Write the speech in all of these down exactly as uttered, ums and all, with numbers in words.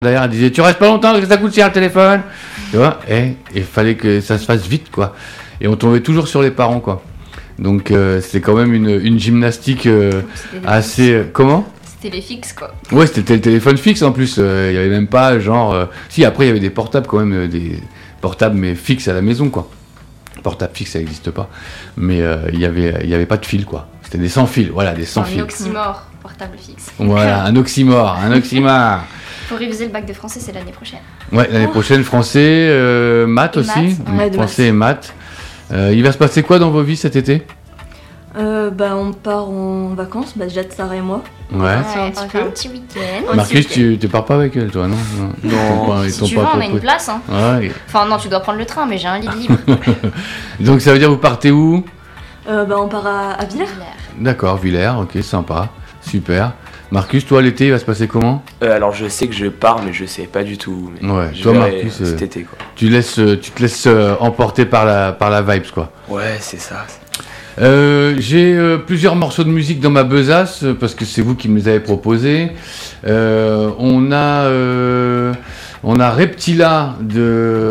Derrière, elle disait, tu restes pas longtemps parce que ça coûte cher le téléphone. Tu vois, et il fallait que ça se fasse vite, quoi. Et on tombait toujours sur les parents, quoi. Donc, euh, c'était quand même une, une gymnastique euh, assez... Euh, comment ? C'était les fixes, quoi. Ouais, c'était le téléphone fixe, en plus. Il euh, y avait même pas, genre... Euh, si, après, il y avait des portables, quand même, euh, des portables, mais fixes à la maison, quoi. Portable fixe, ça n'existe pas. Mais il euh, y avait, y avait pas de fil, quoi. C'était des sans fil, voilà, des sans fil. Un oxymore, portable fixe. Voilà, un oxymore, un oxymore. Pour réviser le bac de français, c'est l'année prochaine. Ouais, l'année oh. prochaine, français, euh, maths et aussi. Maths. Ouais, français et maths. Euh, il va se passer quoi dans vos vies cet été ? euh, bah, On part en vacances, bah, déjà de Sarah et moi. Ouais. ouais on va faire un petit week-end. Marcus, tu ne pars pas avec elle, toi, non ? Non, non pas, si tu veux, on a une place. Hein. Ouais. Enfin, non, tu dois prendre le train, mais j'ai un lit libre. Donc, ça veut dire, vous partez où ? euh, bah, On part à, à Villers. D'accord, Villers, ok, sympa, super. Marcus, toi, l'été, il va se passer comment ? euh, Alors, je sais que je pars, mais je sais pas du tout. Mais ouais, je toi, Marcus, cet euh, été, quoi. Tu, laisses, tu te laisses euh, emporter par la, par la vibes, quoi. Ouais, c'est ça. Euh, j'ai euh, plusieurs morceaux de musique dans ma besace, parce que c'est vous qui me les avez proposés. Euh, on a... Euh, On a Reptila de,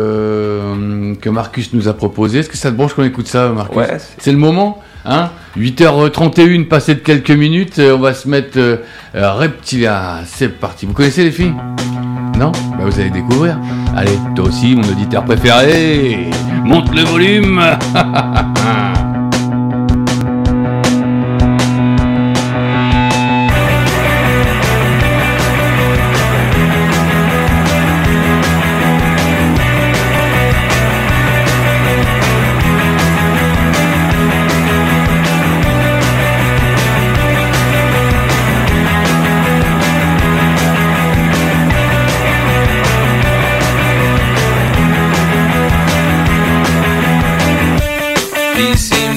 euh, que Marcus nous a proposé. Est-ce que ça te branche qu'on écoute ça, Marcus ? Ouais. C'est... c'est le moment, hein ? huit heures trente et un, passé de quelques minutes, on va se mettre euh, Reptila. C'est parti. Vous connaissez les filles ? Non ? Bah vous allez découvrir. Allez, toi aussi, mon auditeur préféré, monte le volume. He seems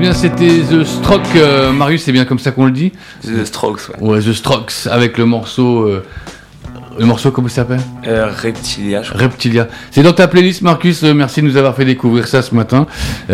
bien, c'était The Strokes. Euh, Marius, c'est bien comme ça qu'on le dit? The Strokes, ouais. Ouais, The Strokes, avec le morceau... Euh, le morceau, comment il s'appelle? euh, Reptilia, je crois. Reptilia. C'est dans ta playlist, Marcus. Euh, merci de nous avoir fait découvrir ça ce matin.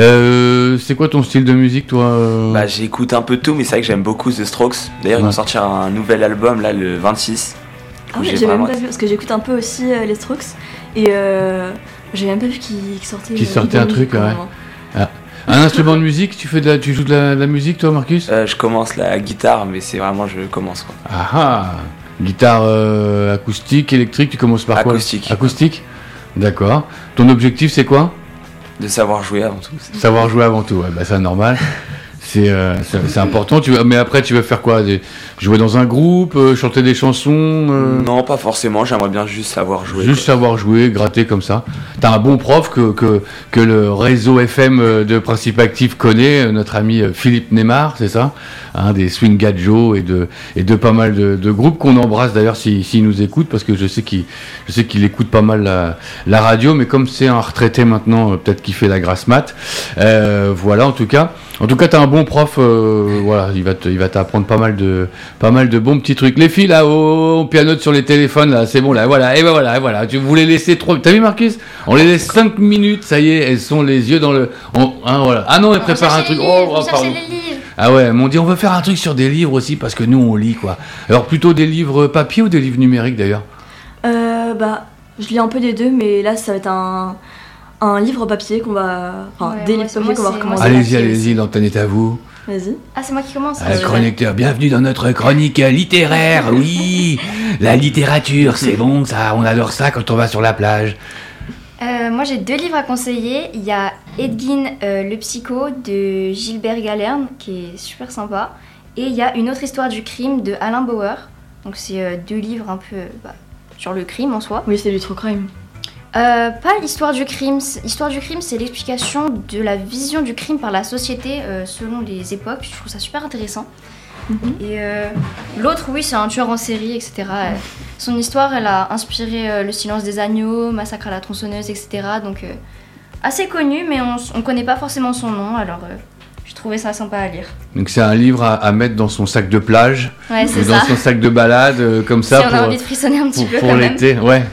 Euh, c'est quoi ton style de musique, toi? euh... Bah, j'écoute un peu tout, mais c'est vrai que j'aime beaucoup The Strokes. D'ailleurs, ouais. Ils vont sortir un nouvel album, là, le vingt-six. Ah oui, j'ai vraiment... même pas vu, parce que j'écoute un peu aussi euh, les Strokes. Et euh, j'ai même pas vu qu'ils sortaient... Qu'ils sortaient un truc, ouais. Ah. Un instrument de musique, tu fais de la, tu joues de la, de la musique, toi, Marcus? euh, Je commence la guitare, mais c'est vraiment, je commence, quoi. Ah ah. Guitare euh, acoustique, électrique, tu commences par quoi? Acoustique. Acoustique. D'accord. Ton objectif, c'est quoi? De savoir jouer avant tout. Savoir jouer avant tout, ouais, bah c'est normal. C'est, euh, c'est, c'est important. Tu veux, mais après, tu veux faire quoi? Des, jouer dans un groupe, euh, chanter des chansons euh... Non, pas forcément. J'aimerais bien juste savoir jouer. Juste quoi. Savoir jouer, gratter comme ça. T'as un bon prof que, que, que le réseau F M de Principe Actif connaît, notre ami Philippe Neymar, c'est ça? Hein, des Swing Gadjo et de, et de pas mal de, de groupes qu'on embrasse d'ailleurs s'il si, si nous écoute, parce que je sais qu'il, je sais qu'il écoute pas mal la, la radio, mais comme c'est un retraité maintenant, peut-être qu'il fait la grasse mat. Euh, voilà, en tout cas. En tout cas, t'as un bon prof, euh, voilà, il va te, il va t'apprendre pas mal de, pas mal de bons petits trucs. Les filles là, on pianote sur les téléphones là, c'est bon là, voilà, et ben voilà, et voilà. Tu voulais laisser trop, t'as vu Marcus? On les laisse cinq minutes, ça y est, elles sont les yeux dans le, on, hein, voilà. Ah non, elles préparent un truc. Livres, oh, oh pardon. Ah ouais, m'ont dit on veut faire un truc sur des livres aussi parce que nous on lit quoi. Alors plutôt des livres papier ou des livres numériques d'ailleurs? Euh, bah, je lis un peu des deux, mais là ça va être un. Un livre papier qu'on va... Enfin, ouais, des livres papier qu'on va recommencer. Allez-y, allez-y, l'antenne est à vous. Vas-y. Ah, c'est moi qui commence. Ah, chroniqueur, bienvenue dans notre chronique littéraire, oui. La littérature, c'est bon, ça, on adore ça quand on va sur la plage. Euh, moi, j'ai deux livres à conseiller. Il y a Edgin, euh, le psycho, de Gilbert Galerne, qui est super sympa. Et il y a Une autre histoire du crime, de Alain Bauer. Donc, c'est euh, deux livres un peu bah, sur le crime en soi. Oui, c'est du true crime. Euh, pas l'histoire du crime. L'histoire du crime, c'est l'explication de la vision du crime par la société euh, selon les époques. Je trouve ça super intéressant. Mm-hmm. Et euh, l'autre, oui, c'est un tueur en série, et cetera. Mm-hmm. Son histoire, elle a inspiré euh, Le silence des agneaux, Massacre à la tronçonneuse, et cetera. Donc, euh, assez connu, mais on ne connaît pas forcément son nom. Alors, euh, j'ai trouvé ça sympa à lire. Donc, c'est un livre à, à mettre dans son sac de plage, ouais, c'est ou dans ça. son sac de balade, euh, comme ça. Si pour, on a envie de frissonner un petit pour, peu pour quand l'été, même. Ouais.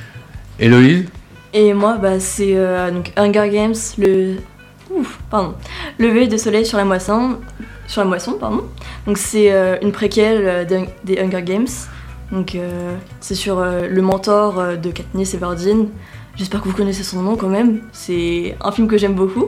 Héloïse? Et moi, bah, c'est euh, donc Hunger Games, le... Ouf, pardon. Lever de soleil sur la moisson. Sur la moisson, pardon. Donc c'est euh, une préquelle euh, des, des Hunger Games. Donc euh, c'est sur euh, le mentor euh, de Katniss Everdeen. J'espère que vous connaissez son nom quand même. C'est un film que j'aime beaucoup.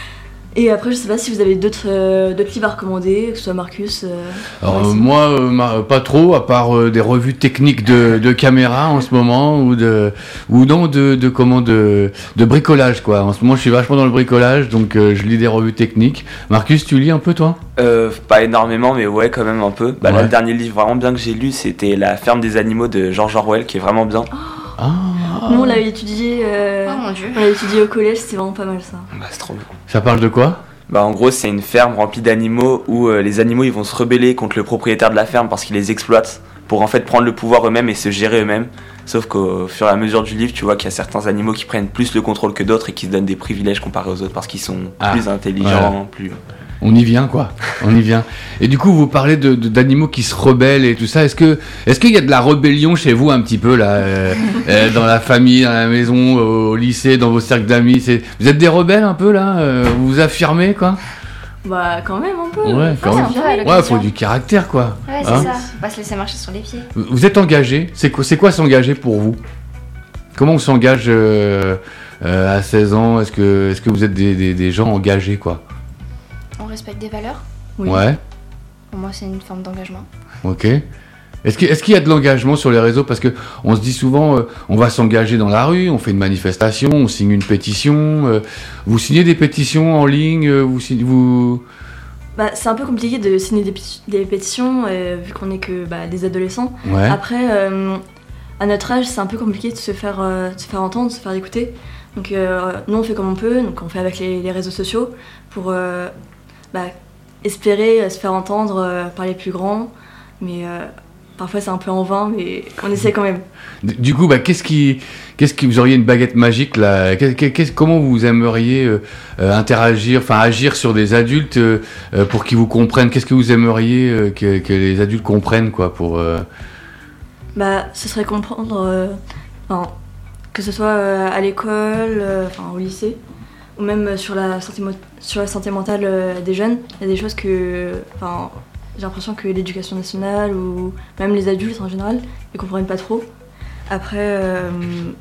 Et après, je sais pas si vous avez d'autres, euh, d'autres livres à recommander, que ce soit Marcus. Euh, Alors euh, moi, euh, ma, pas trop, à part euh, des revues techniques de, de caméra en ce moment, ou de, ou non de, de comment de, de bricolage quoi. En ce moment, je suis vachement dans le bricolage, donc euh, je lis des revues techniques. Marcus, tu lis un peu toi? Euh, pas énormément, mais ouais, quand même un peu. Bah, ouais. Là, le dernier livre vraiment bien que j'ai lu, c'était La ferme des animaux de George Orwell, qui est vraiment bien. Ah. Nous, on l'avait étudié. Euh, oh mon Dieu. On l'avait étudié au collège, c'était vraiment pas mal ça. Bah, c'est trop bien. Ça parle de quoi? Bah en gros c'est une ferme remplie d'animaux où euh, les animaux ils vont se rebeller contre le propriétaire de la ferme parce qu'il les exploite pour en fait prendre le pouvoir eux-mêmes et se gérer eux-mêmes. Sauf qu'au fur et à mesure du livre tu vois qu'il y a certains animaux qui prennent plus le contrôle que d'autres et qui se donnent des privilèges comparés aux autres parce qu'ils sont ah, plus intelligents, voilà. plus... On y vient quoi, on y vient. Et du coup vous parlez de, de, d'animaux qui se rebellent et tout ça, est-ce que est-ce qu'il y a de la rébellion chez vous un petit peu là, euh, euh, dans la famille, dans la maison, au lycée, dans vos cercles d'amis, c'est... Vous êtes des rebelles un peu là, euh, vous vous affirmez quoi? Bah quand même un peu. Ouais, quand ouais, même. Ouais, faut du caractère quoi. Ouais, c'est hein ça, faut pas se laisser marcher sur les pieds. Vous êtes engagé, c'est quoi, c'est quoi s'engager pour vous? Comment on s'engage euh, euh, à seize ans? Est-ce que, est-ce que vous êtes des, des, des gens engagés quoi? On respecte des valeurs. Oui. Ouais. Pour moi, c'est une forme d'engagement. Ok. Est-ce qu'il, est-ce qu'il y a de l'engagement sur les réseaux? Parce que on se dit souvent, euh, on va s'engager dans la rue, on fait une manifestation, on signe une pétition. Euh, vous signez des pétitions en ligne euh, vous, vous... Bah, c'est un peu compliqué de signer des, des pétitions euh, vu qu'on n'est que bah, des adolescents. Ouais. Après, euh, à notre âge, c'est un peu compliqué de se faire, euh, de se faire entendre, de se faire écouter. Donc euh, nous, on fait comme on peut, donc on fait avec les, les réseaux sociaux pour euh, bah, espérer se faire entendre euh, par les plus grands. Mais euh, parfois c'est un peu en vain, mais on essaie quand même. Du coup, bah, qu'est-ce qui, qu'est-ce qui, vous auriez une baguette magique là, qu'est, qu'est, comment vous aimeriez euh, euh, interagir, enfin agir sur des adultes euh, euh, pour qu'ils vous comprennent? Qu'est-ce que vous aimeriez euh, que, que les adultes comprennent, quoi, pour euh... Bah, ce serait comprendre, euh, enfin, que ce soit euh, à l'école, euh, enfin au lycée, ou même sur la santé, mo- sur la santé mentale euh, des jeunes. Il y a des choses que, enfin, j'ai l'impression que l'éducation nationale ou même les adultes en général, ils comprennent pas trop. Après, euh,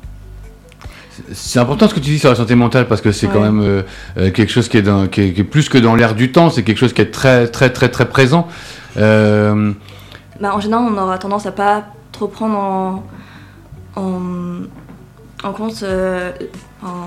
c'est important ce que tu dis sur la santé mentale, parce que c'est ouais. quand même euh, euh, quelque chose qui est, dans, qui, est, qui est plus que dans l'air du temps, c'est quelque chose qui est très très très très présent. Euh... Bah, en général, on aura tendance à pas trop prendre en, en, en compte euh, en,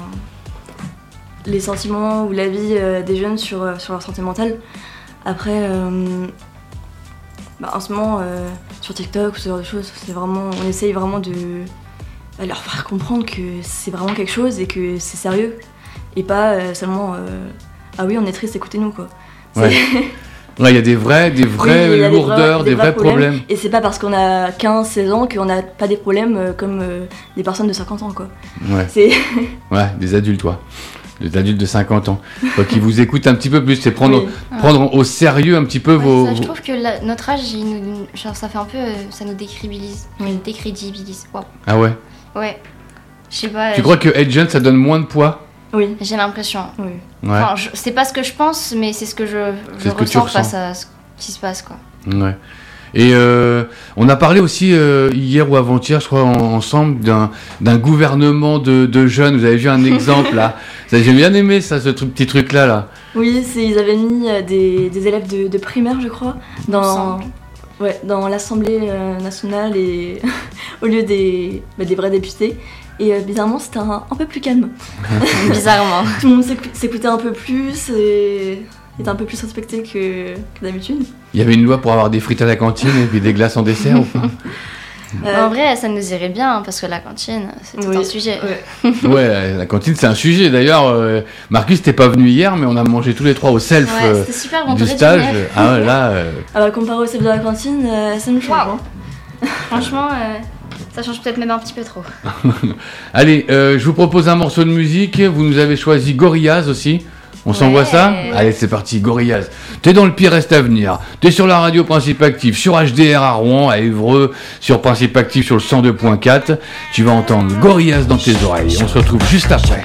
les sentiments ou la vie euh, des jeunes sur, euh, sur leur santé mentale. Après, euh, bah, en ce moment, euh, sur TikTok ou ce genre de choses, c'est vraiment, on essaye vraiment de bah, leur faire comprendre que c'est vraiment quelque chose et que c'est sérieux. Et pas euh, seulement euh, ah oui, on est triste, écoutez-nous, quoi. Ouais. Ouais, il y a des vrais, des vraies oui, lourdeurs, des vrais, des vrais problèmes. problèmes. Et c'est pas parce qu'on a quinze seize ans qu'on n'a pas des problèmes euh, comme euh, des personnes de cinquante ans, quoi. Ouais. C'est... ouais, des adultes, toi. Des adultes de cinquante ans. Faut qu'ils vous écoutent un petit peu plus, c'est prendre, oui. prendre au sérieux un petit peu ouais, vos... Ça, je trouve que la, notre âge, il nous, genre, ça fait un peu... Euh, ça nous décrédibilise. Oui. décrédibilise. Wow. Ah ouais? Ouais. Je sais pas... Tu euh, crois que être jeune, ça donne moins de poids? Oui. J'ai l'impression. Oui. Ouais. Enfin, je, c'est pas ce que je pense, mais c'est ce que je, je ce ressens que face à ce qui se passe, quoi. Ouais. Et euh, on a parlé aussi euh, hier ou avant-hier, je crois, en, ensemble, d'un, d'un gouvernement de, de jeunes. Vous avez vu un exemple là? Ça, j'ai bien aimé ça, ce truc, petit truc-là. Là. Oui, c'est, ils avaient mis euh, des, des élèves de, de primaire, je crois, dans, ouais, dans l'Assemblée euh, nationale et au lieu des, bah, des vrais députés. Et euh, bizarrement, c'était un, un peu plus calme. Bizarrement. Tout le monde s'écoutait un peu plus et était un peu plus respecté que, que d'habitude. Il y avait une loi pour avoir des frites à la cantine et puis des glaces en dessert ou pas? Euh, en vrai, ça nous irait bien, parce que la cantine, c'est tout oui, un sujet. Ouais. ouais, la cantine, c'est un sujet. D'ailleurs, euh, Marcus, t'es pas venu hier, mais on a mangé tous les trois au self ouais, euh, super, bon, du stage. Ah ouais, là... Euh... Ah bah, comparé au self de la cantine, euh, ça nous change. Wow. Hein. Franchement, euh, ça change peut-être même un petit peu trop. Allez, euh, je vous propose un morceau de musique. Vous nous avez choisi Gorillaz aussi. On ouais. s'envoie ça? Allez, c'est parti, Gorillaz. T'es dans le pire reste à venir. T'es sur la radio Principe Active, sur H D R à Rouen, à Évreux, sur Principe Active sur le cent deux point quatre. Tu vas entendre Gorillaz dans tes oreilles. On se retrouve juste après.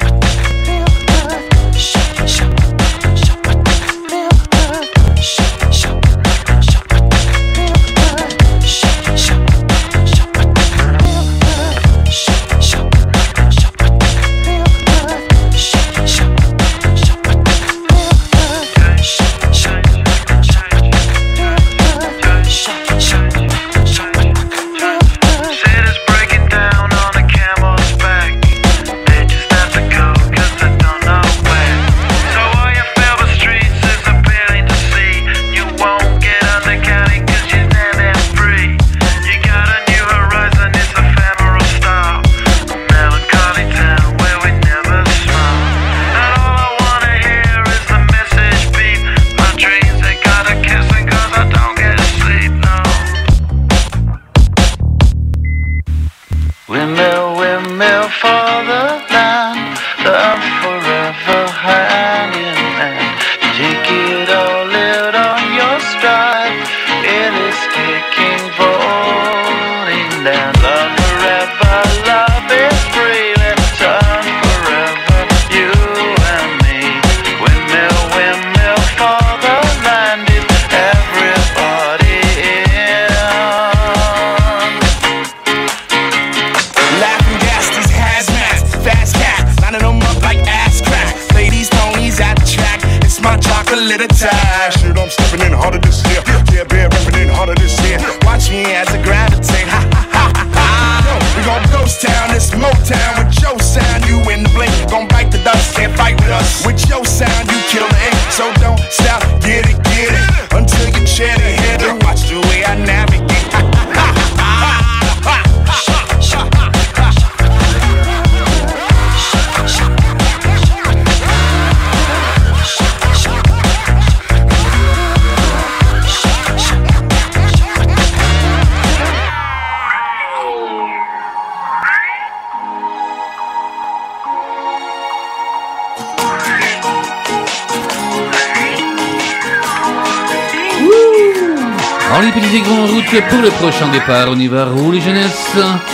Alors les petits aigres en route pour le prochain départ. On y va, roule les jeunesses.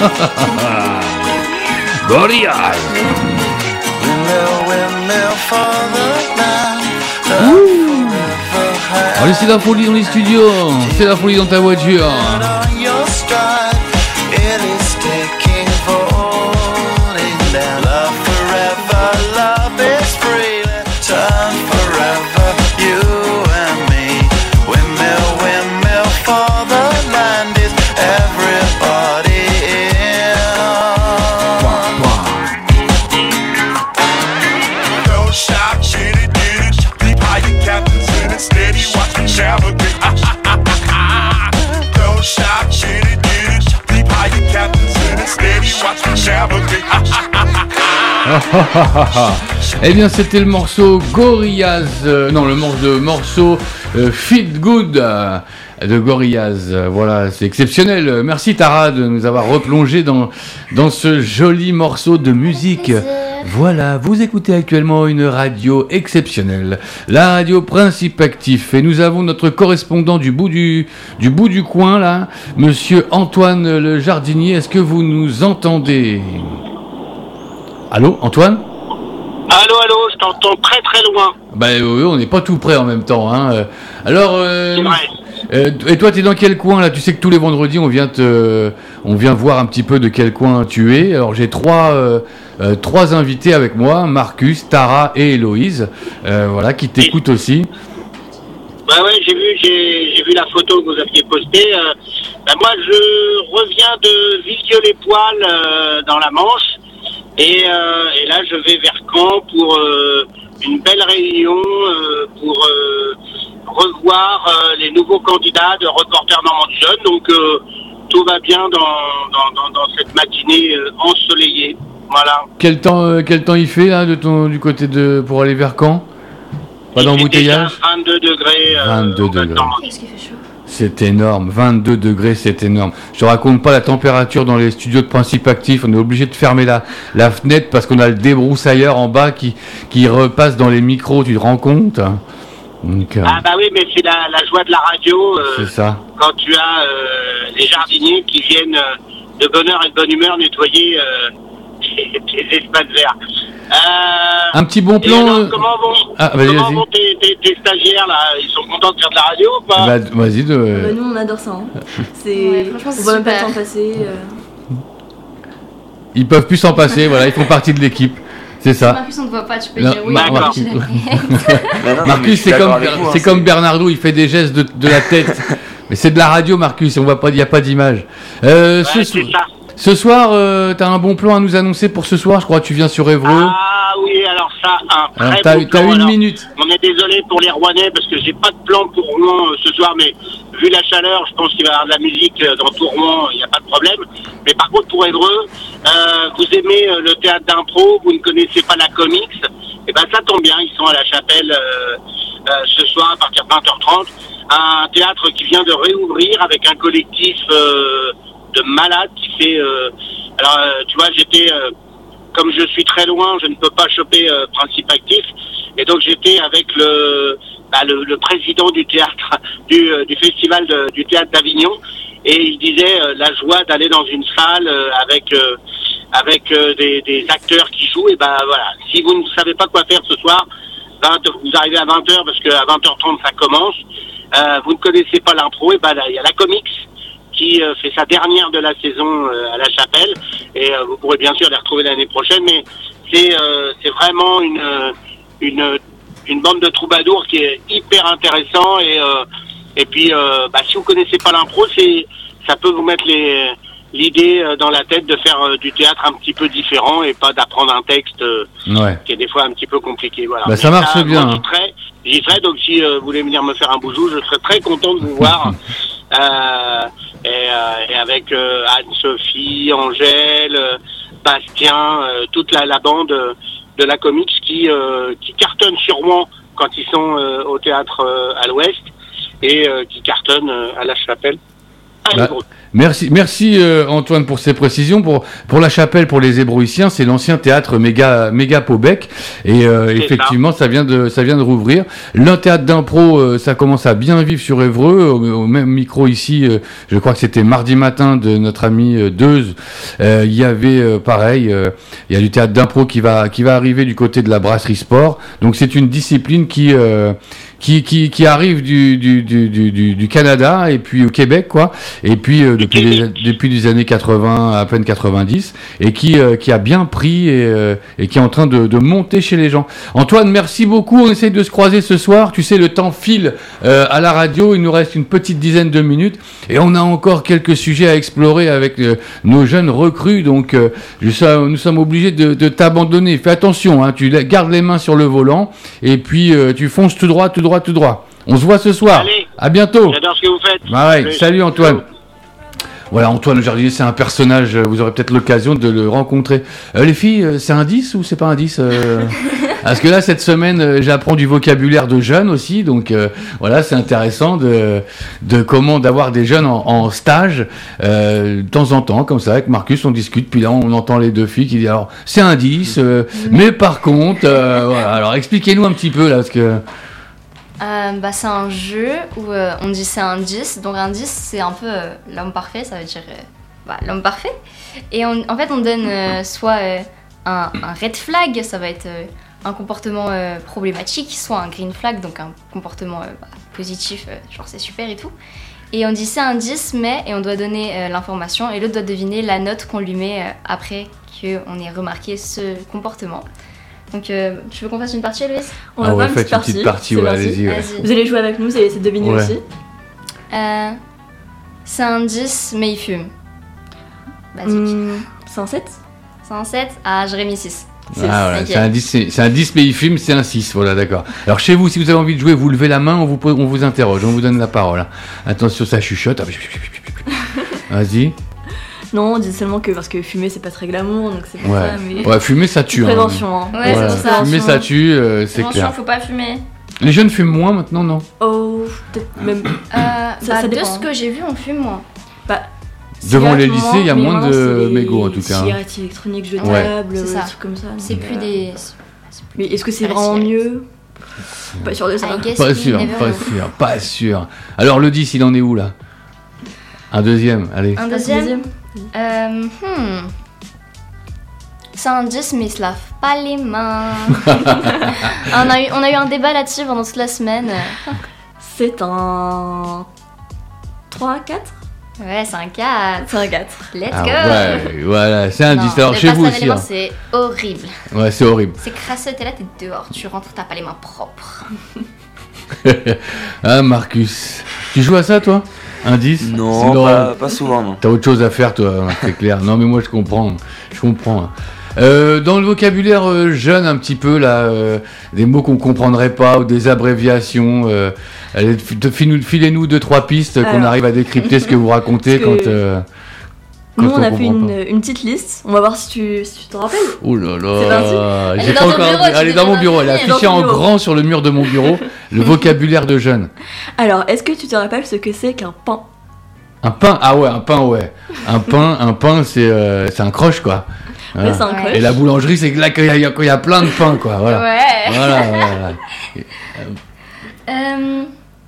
Gorillaz. Allez, c'est la folie dans les studios. C'est la folie dans ta voiture. Eh bien, c'était le morceau Gorillaz, euh, non, le morceau, le morceau euh, Feel Good euh, de Gorillaz. Euh, voilà, c'est exceptionnel. Merci Tara de nous avoir replongé dans, dans ce joli morceau de musique. Voilà, vous écoutez actuellement une radio exceptionnelle, la radio Principe Actif, et nous avons notre correspondant du bout du, du bout du coin là, Monsieur Antoine le jardinier. Est-ce que vous nous entendez? Allô, Antoine? Allô, allô, je t'entends très très loin. Bah oui, on n'est pas tout près en même temps, hein. Alors, euh, c'est vrai. Euh, et toi, t'es dans quel coin là? Tu sais que tous les vendredis, on vient te, on vient voir un petit peu de quel coin tu es. Alors, j'ai trois, euh, euh, trois invités avec moi, Marcus, Tara et Héloïse, euh, voilà, qui t'écoutent aussi. Bah ouais, j'ai vu, j'ai, j'ai vu la photo que vous aviez postée. Euh, bah moi, je reviens de Vivieux-les-Poils euh, dans la Manche. Et, euh, et là, je vais vers Caen pour euh, une belle réunion, euh, pour euh, revoir euh, les nouveaux candidats de Reporters Normandie Jeune. Donc, euh, tout va bien dans, dans, dans, dans cette matinée euh, ensoleillée. Voilà. Quel temps, euh, quel temps il fait là, de ton, du côté de pour aller vers Caen? Pas d'embouteillage? vingt-deux degrés. Euh, vingt-deux degrés. Qu'est-ce qu'il fait chaud? C'est énorme, vingt-deux degrés, c'est énorme. Je te raconte pas la température dans les studios de Principe Actif. On est obligé de fermer la, la fenêtre parce qu'on a le débroussailleur en bas qui, qui repasse dans les micros, tu te rends compte? Donc, euh, ah bah oui, mais c'est la, la joie de la radio. Euh, c'est ça. Quand tu as euh, les jardiniers qui viennent euh, de bonne heure et de bonne humeur nettoyer euh, tes espaces verts. Euh, Un petit bon plan. alors, euh... comment vont, ah, vas-y, comment vas-y. vont tes, tes, tes stagiaires là? Ils sont contents de faire de la radio ou pas? Bah, vas-y. De... Bah, nous on adore ça. Hein. C'est... Ouais, franchement, c'est on voit même pas le super. temps passer. Euh... Ils peuvent plus s'en passer, voilà, ils font partie de l'équipe. C'est ça. Marcus, on ne te voit pas, tu peux Non, dire oui. Mar- oui, Marcus- je l'ai fait. Mais non, non, mais je Marcus, suis c'est comme, d'accord avec vous, hein, c'est comme Bernardo, il fait des gestes de, de la tête. Mais c'est de la radio, Marcus, on voit pas, il n'y a pas d'image. Euh, Ouais, ce, c'est so- ça. ce soir, euh, t'as un bon plan à nous annoncer pour ce soir, je crois que tu viens sur Évreux. Ah oui, alors ça, un très Alors, t'as, bon t'as plan, une alors. minute. On est désolé pour les Rouennais parce que j'ai pas de plan pour Rouen euh, ce soir, mais vu la chaleur, je pense qu'il va y avoir de la musique euh, dans tout Rouen, il n'y a pas de problème. Mais par contre, pour Évreux, euh, vous aimez euh, le théâtre d'impro, vous ne connaissez pas la comics, et ben ça tombe bien, ils sont à la Chapelle euh, euh, ce soir à partir de vingt heures trente. Un théâtre qui vient de réouvrir avec un collectif euh, de malades qui fait... Euh, alors, euh, tu vois, j'étais... Euh, comme je suis très loin, je ne peux pas choper euh, Principe Actif. Et donc j'étais avec le, bah, le, le président du théâtre, du, euh, du festival de, du théâtre d'Avignon. Et il disait euh, la joie d'aller dans une salle euh, avec euh, avec euh, des, des acteurs qui jouent. Et ben voilà, si vous ne savez pas quoi faire ce soir, vingt, vous arrivez à vingt heures parce qu'à vingt heures trente ça commence. Euh, vous ne connaissez pas l'impro, et ben là il y a la comics qui euh, fait sa dernière de la saison euh, à la Chapelle, et euh, vous pourrez bien sûr les retrouver l'année prochaine, mais c'est euh, c'est vraiment une, une une bande de troubadours qui est hyper intéressant, et euh, et puis euh, bah, si vous connaissez pas l'impro, c'est ça peut vous mettre les l'idée euh, dans la tête de faire euh, du théâtre un petit peu différent et pas d'apprendre un texte euh, Ouais. qui est des fois un petit peu compliqué. Voilà. Bah, ça Mais marche bien, moi, hein. J'y serai, j'y serai, donc si euh, vous voulez venir me faire un boujou, je serai très content de vous voir. Euh, et, euh, et avec euh, Anne-Sophie, Angèle, euh, Bastien, euh, toute la, la bande euh, de la comics qui, euh, qui cartonne sur Rouen quand ils sont euh, au théâtre euh, à l'Ouest, et euh, qui cartonne euh, à la Chapelle. Allez, Bah, gros. Merci, merci euh, Antoine pour ces précisions. Pour, pour la chapelle, pour les Hébroïciens, c'est l'ancien théâtre méga, méga Paubec. Et euh, C'est effectivement, ça. ça vient de, ça vient de rouvrir. Le théâtre d'impro, euh, ça commence à bien vivre sur Évreux. Au, au même micro ici, euh, je crois que c'était mardi matin de notre ami euh, Deuze. Euh, Il y avait euh, pareil, euh, il y a du théâtre d'impro qui va, qui va arriver du côté de la brasserie sport. Donc c'est une discipline qui, euh, qui, qui, qui arrive du, du, du, du, du, du Canada et puis au Québec, quoi. Et puis euh, depuis les, depuis les années quatre-vingts, à peine quatre-vingt-dix, et qui, euh, qui a bien pris et, euh, et qui est en train de, de monter chez les gens. Antoine, merci beaucoup. On essaye de se croiser ce soir. Tu sais, le temps file euh, à la radio. Il nous reste une petite dizaine de minutes et on a encore quelques sujets à explorer avec euh, nos jeunes recrues. Donc, euh, je sais, nous sommes obligés de, de t'abandonner. Fais attention, hein, tu la- gardes les mains sur le volant et puis euh, tu fonces tout droit, tout droit, tout droit. On se voit ce soir. Allez. À bientôt. J'adore ce que vous faites. Bah ouais, Plus. salut Antoine. Voilà, Antoine le jardinier, c'est un personnage, euh, vous aurez peut-être l'occasion de le rencontrer. Euh, les filles, euh, c'est un dix ou c'est pas un dix euh Parce que là, cette semaine, euh, j'apprends du vocabulaire de jeunes aussi, donc euh, voilà, c'est intéressant de, de comment d'avoir des jeunes en, en stage euh, de temps en temps, comme ça, avec Marcus, on discute, puis là, on entend les deux filles qui disent, alors, c'est un dix, euh, mais par contre, euh, voilà, alors expliquez-nous un petit peu, là, parce que... Euh, bah, c'est un jeu où euh, on dit c'est un dix. Donc un dix, c'est un peu euh, l'homme parfait, ça veut dire euh, bah, l'homme parfait. Et on- en fait, on donne euh, soit euh, un, un red flag, ça va être euh, un comportement euh, problématique, soit un green flag, donc un comportement euh, bah, positif, euh, genre c'est super et tout. Et on dit c'est un dix, mais, et on doit donner euh, l'information, et l'autre doit deviner la note qu'on lui met euh, après qu'on ait remarqué ce comportement. Donc, euh, tu veux qu'on fasse une partie, Louise? On Ah va ouais, faire une faites petite une petite partie. partie, c'est ouais, parti. allez-y. Ouais. Vas-y. Vous allez jouer avec nous, vous allez essayer de deviner Ouais. aussi. Euh, c'est un dix, mais il fume. Basique. Hmm, c'est un sept. C'est un sept? Ah, j'aurais mis six. C'est- Ah, voilà, ok. c'est un dix, c'est, c'est un dix, mais il filme, c'est un six, voilà, d'accord. Alors chez vous, si vous avez envie de jouer, vous levez la main, on vous, pose- on vous interroge, on vous donne la parole. hein. Attention, ça chuchote. Ah, Vas-y. Non, on dit seulement que parce que fumer c'est pas très glamour, donc c'est pour Ouais. ça. Mais Ouais, fumer, ça tue. hein. prévention. Hein. Ouais, Voilà. c'est pour ça. Fumer, ça tue, euh, c'est Attention, clair. faut pas fumer. Les jeunes fument moins maintenant, non? Oh, peut-être même. Euh, bah, ça de dépend. ce que j'ai vu, on fume moins. Bah, Devant les cigarettes, lycées, il y a mais moins maintenant, de c'est les mégots, en tout cas, hein. Cigarettes électroniques jetables, Ouais, c'est des ça. trucs comme ça. C'est donc, plus euh, des. Mais est-ce que c'est Pas vraiment cigarettes. mieux Pas sûr de ça. I guess Pas we sûr, never pas know. sûr, pas sûr. Alors le dix, il en est où là? Un deuxième, allez. Un Ah, deuxième euh, hmm. C'est un dix, mais il se lave pas les mains. on, a eu, on a eu un débat là-dessus pendant toute la semaine. C'est un. trois, quatre Ouais, c'est un quatre. C'est un quatre. Let's Ah go! ouais, voilà, c'est un Non, dix. Alors le chez vous passage à aussi. les mains, hein. c'est horrible. Ouais, c'est horrible. C'est crasseux, t'es là, t'es dehors, tu rentres, t'as pas les mains propres. Ah Marcus, tu joues à ça toi? Un dix? Non, pas, pas souvent, non. T'as autre chose à faire toi, c'est clair. Non mais moi je comprends, je comprends. Euh, dans le vocabulaire euh, jeune un petit peu là, euh, des mots qu'on comprendrait pas ou des abréviations. Euh, allez, f- de- filez-nous filez-nous deux trois pistes qu'on Alors. arrive à décrypter ce que vous racontez Parce que quand. euh, Nous, quand on a comprend fait une, pas. une petite liste. On va voir si tu, si tu te rappelles. Oh là C'est là, parti. j'ai Elle est pas dans ton encore. bureau, tu Elle est t'es dans mon déjà bureau, elle est renseignée, affichée dans ton en bureau. grand sur le mur de mon bureau. Le vocabulaire de jeune. Alors, est-ce que tu te rappelles ce que c'est qu'un pain Un pain, ah ouais, un pain, ouais. Un pain, un pain, c'est euh, c'est un croche quoi. Voilà. Ouais, c'est un Ouais. crush. Et la boulangerie, c'est que là qu'il y, a- qu'il y a plein de pain quoi. Voilà. Ouais! Voilà, voilà. Euh...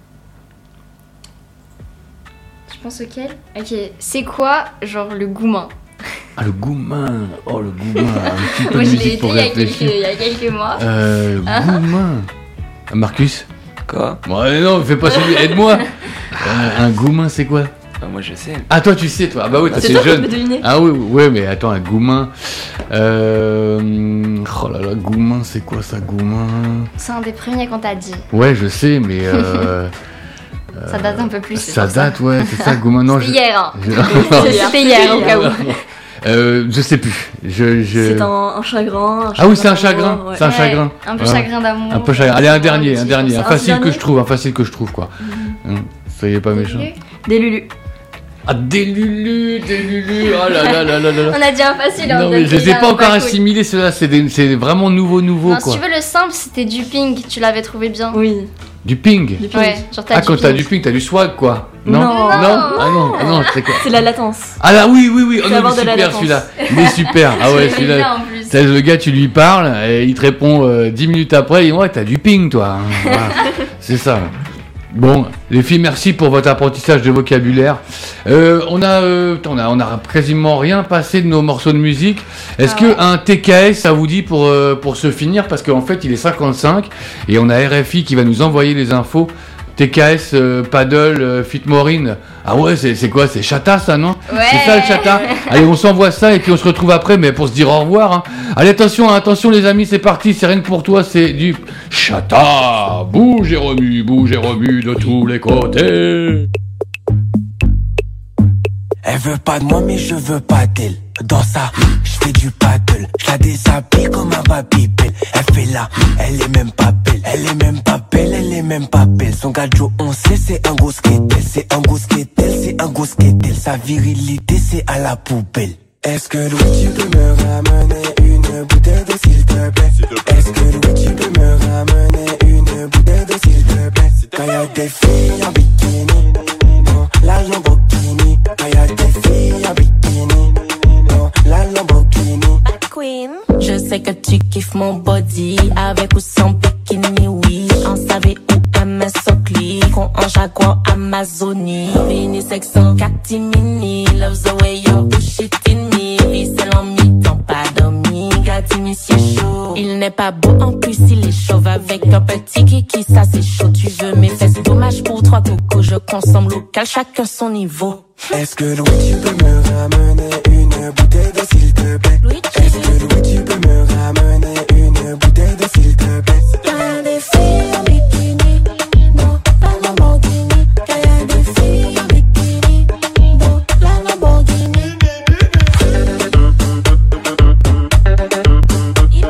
Je pense auquel? Ok, c'est quoi, genre, le goumin? Ah le goumin, oh le goumin, un petit peu Moi, de je l'ai musique été pour il y, a quelques, réfléchir. il y a quelques mois. Euh, Ah. goumin. Ah, Marcus. Quoi? Bon, allez, non, fais pas celui, aide-moi. Euh, un goumin, c'est quoi? Bah, moi je sais. Ah toi, tu sais toi. Ah bah oui, toi C'est t'es toi qui jeune. peux deviner. Ah oui, oui, ouais, mais attends, un goumin. Euh... Oh là là, goumin, c'est quoi ça, goumin? C'est un des premiers qu'on t'a dit. Ouais, je sais, mais euh... Ça date un peu plus. c'est ça pour ça. date, ouais, c'est ça, goumin. Non, C'était je... hier, hein. je... C'était hier, au cas où. euh, je sais plus. Je, je... C'est un, un chagrin. Ah oui, c'est un d'amour, chagrin. ouais. C'est un Ouais, chagrin. Un peu Ouais. chagrin d'amour. Un peu chagrin. Allez, un dernier, un petit dernier, un comme ça. facile que dernier je trouve, un facile que je trouve, quoi. Hum, soyez pas méchants. Des Lulu. Ah, des Lulu, des Lulu, oh là là là là là là. On a dit un facile. hein, Non, on mais a je dit les ai un pas encore pas cool. assimilés, ceux-là, c'est des- c'est vraiment nouveau, nouveau, Non, quoi. si tu veux le simple, c'était du ping. Tu l'avais trouvé bien. Oui. Du ping. Du ping. Ouais, genre t'as Ah, du quand t'as ping. du ping, t'as du swag, quoi. Non, Non. non, ah non, ah non, c'est quoi? C'est la latence. Ah là, oui, oui, oui, oh, Faut non, avoir il est de la super latence. celui-là. Il est super. Ah ouais, Je celui-là. bien en plus. C'est le gars, tu lui parles et il te répond euh, dix minutes après. Et ouais, t'as du ping, toi. hein. Voilà. C'est ça. Bon, les filles, merci pour votre apprentissage de vocabulaire. Euh, on a, euh, on a, on a quasiment rien passé de nos morceaux de musique. Est-ce Ah que ouais. un T K S, ça vous dit pour euh, pour se finir, parce qu'en fait, il est cinquante-cinq et on a R F I qui va nous envoyer les infos. T K S, euh, Paddle, euh, Fit Maureen. Ah ouais, c'est, c'est quoi? C'est Chata, ça, non? Ouais. C'est ça, le Chata? Allez, on s'envoie ça et puis on se retrouve après, mais pour se dire au revoir. Hein. Allez, attention, hein, attention les amis, c'est parti. C'est rien que pour toi, c'est du Chata. Bouge et remue, bouge et remue de tous les côtés. Elle veut pas de moi mais je veux pas d'elle. Dans ça, je fais du paddle. Je la déshabille comme un babybel. Elle fait là, elle est même pas belle. Elle est même pas belle, elle est même pas belle. Son gadjo on sait c'est un gros skatel. C'est un gros skatel, c'est un gros skatel. Sa virilité c'est à la poubelle. Est-ce que Louis tu peux me ramener une bouteille d'eau s'il te plaît? Est-ce que Louis tu peux me ramener une bouteille d'eau s'il te plaît? Quand y'a des filles en bikini, non, la Lamborghini. Quand y'a des filles en bikini, non, la Lamborghini. Queen. Je sais que tu kiffes mon body, avec ou sans bikini, oui. En savait où M S Oakley, con en jaguar Amazonie. Vini sexant catimini, love the way you push it in me. Vissel en mi-temps, pas dormi, gâtimi c'est chaud. Il n'est pas beau, en plus il est chauve, avec un petit kiki, ça c'est chaud. Tu veux mes fesses, dommage pour trois cocos, je consomme local, chacun son niveau. Est-ce que Louis tu peux me ramener une bouteille d'eau s'il te plaît? Est-ce que Louis tu peux me ramener une bouteille d'eau s'il te plaît? Y'a des filles en bikini, non, la Lamborghini. Y'a des filles en bikini, non, la Lamborghini. Il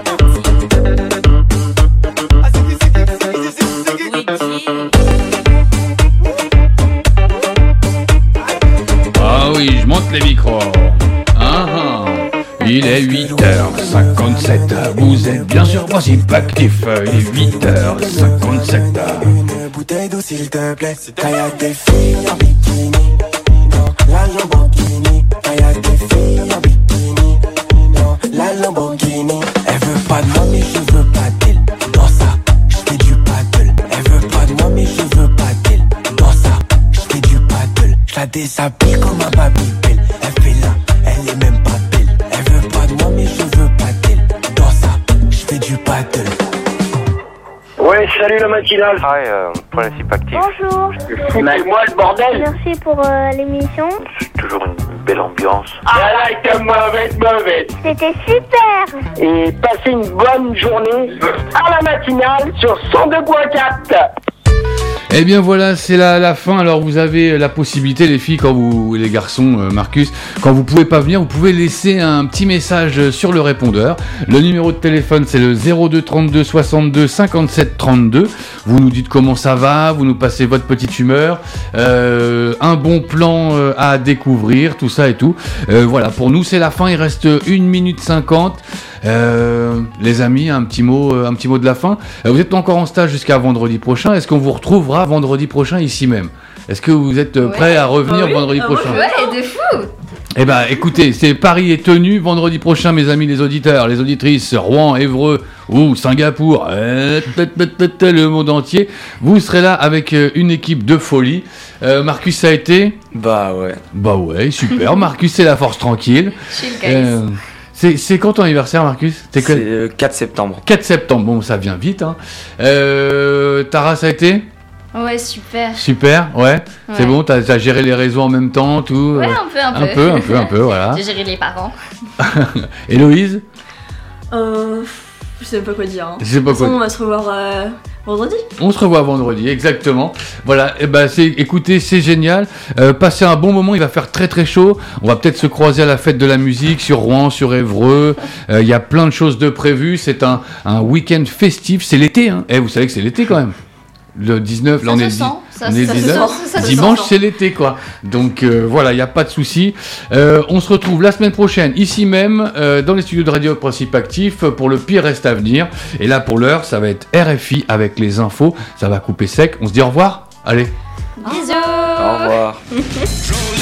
Ah oui, je monte les micros. Ah, ah. Il est huit heures cinquante-sept. Vous êtes bien sûr principe actif. Il est huit heures cinquante-sept. Une bouteille d'eau s'il te plaît. Quand y'a des filles en bikini, non, la Lamborghini. Quand y'a des filles en bikini, non, la Lamborghini. Elle veut pas de moi mais je veux pas d'elle. Dans ça, je fais du paddle. Elle veut pas de moi mais je veux pas d'elle. Dans ça, je fais du paddle. Je la déshabille comme un babybel. Elle fait là, elle est même pas belle. Elle veut pas de moi mais je veux pas d'elle. Dans ça, je fais du paddle. Ouais, salut la matinale. Hi, euh, principe actif. Bonjour, C'est moi le bordel. merci pour euh, l'émission. C'est toujours une belle ambiance. Ah là, t'es mauvaise, mauvaise. C'était super. Et passez une bonne journée à la matinale sur cent deux point quatre. Eh bien voilà, c'est la, la fin. Alors vous avez la possibilité, les filles, quand vous, les garçons, euh, Marcus, quand vous pouvez pas venir, vous pouvez laisser un petit message sur le répondeur. Le numéro de téléphone, c'est le zéro deux trente-deux soixante-deux cinquante-sept trente-deux. Vous nous dites comment ça va, vous nous passez votre petite humeur, euh, un bon plan euh, à découvrir, tout ça et tout. Euh, voilà, pour nous c'est la fin. Il reste une minute cinquante. Euh, les amis, un petit mot, euh, un petit mot de la fin. Euh, vous êtes encore en stage jusqu'à vendredi prochain. Est-ce qu'on vous retrouvera vendredi prochain ici même? Est-ce que vous êtes euh, Ouais. prêts à revenir Ah oui, vendredi ah ouais. prochain? Ouais, de fou. Eh ben, écoutez, c'est Paris est tenu vendredi prochain, mes amis les auditeurs, les auditrices, Rouen, Évreux ou Singapour, euh, le monde entier. Vous serez là avec euh, une équipe de folie. Euh, Marcus, ça a été? Bah ouais. Bah ouais, super. Marcus, c'est la force tranquille. Chill, guys. Euh, c'est, c'est quand ton anniversaire, Marcus? C'est que- euh, quatre septembre. quatre septembre, bon, ça vient vite. Hein. Euh, Tara, ça a été? Ouais, super. Super, ouais. C'est Ouais. bon, t'as, t'as géré les réseaux en même temps, tout. Ouais, euh, un peu, un peu. un peu, un peu, un peu, voilà. J'ai géré les parents. Héloïse? Euh, je sais même pas quoi dire. Hein. Je sais pas De toute façon, quoi. on va se revoir euh, vendredi. On se revoit vendredi, exactement. Voilà, et ben c'est, écoutez, c'est génial. Euh, passez un bon moment, il va faire très très chaud. On va peut-être se croiser à la fête de la musique sur Rouen, sur Évreux. Euh, Il y a plein de choses de prévues. C'est un, un week-end festif. C'est l'été, hein. Eh, vous savez que c'est l'été quand même. Le dix-neuf, là Ça on se est, le sent, dix- ça on se- est le ça se dix-neuf. sent, ça se Dimanche sent. c'est l'été quoi. Donc euh, voilà, il n'y a pas de souci. Euh, on se retrouve la semaine prochaine ici même euh, dans les studios de Radio Principe Actif pour le pire reste à venir. Et là pour l'heure ça va être R F I avec les infos. Ça va couper sec. On se dit au revoir. Allez. Bisous. revoir. Au revoir.